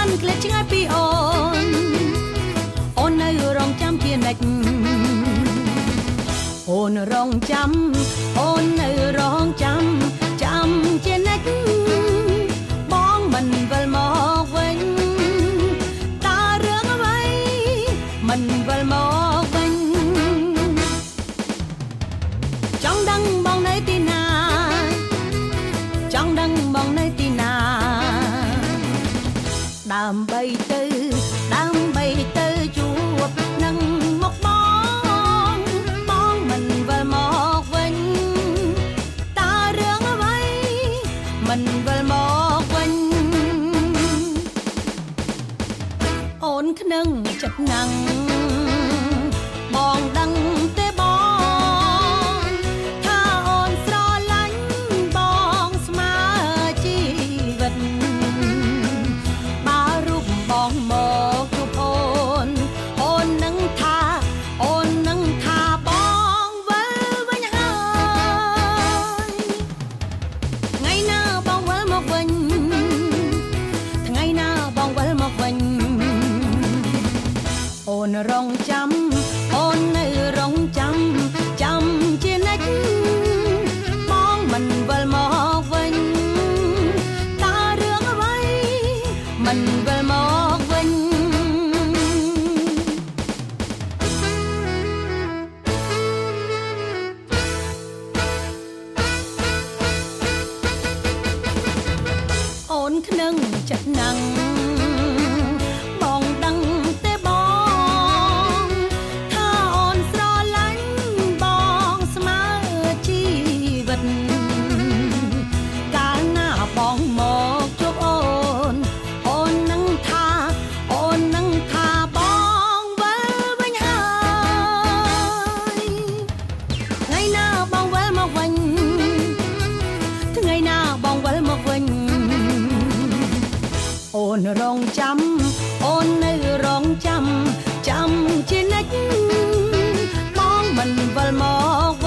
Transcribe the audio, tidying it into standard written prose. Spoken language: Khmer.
ក្លែកឆ្ងាយពីអូននៅរងចាំជានិច្ចអូនរងចាំអូននៅរងចាំជានិច្ចបងមិនវិលមកវិញតើរឿងអ្វីមិនវិលមកវិញចង់ដឹងបងនៅទីណាចង់ដឹងបងនៅទីណាដើម្បីទៅជួបនឹងមកបងមិនវិលមកវិញតើរឿងអ្វីមិនវិលមកវិញអូនខ្នឹងចិត្តណាំងបងដឹងទេបងថាអូនស្រឡាញ់បងស្មើជីវិតបើរូបបងមកជួបអូននឹងថាបងវិលវិញហើយថ្ងៃណាបងវិលមកវិញថ្ងៃណាបងវិលមកវិញអូនរងចាំអូននៅរងចាំជានិច្ចបងមិនវិលមកវិញតើរឿងអ្វីមិនវិលមកវិញអូនខ្នឹងចិត្តណាំងបងដឹងទេបងថាអូនស្រឡាញ់បងស្មើជីវិតកាលណាបងមកជួបអូននឹងថាបងវិលវិញហើយថ្ងៃណាបងវិលមកវិញថ្ងៃណាបងវិលមកវិញអូនរងចាំអូននៅរងចាំជានិច្ចបងមិនវិលមក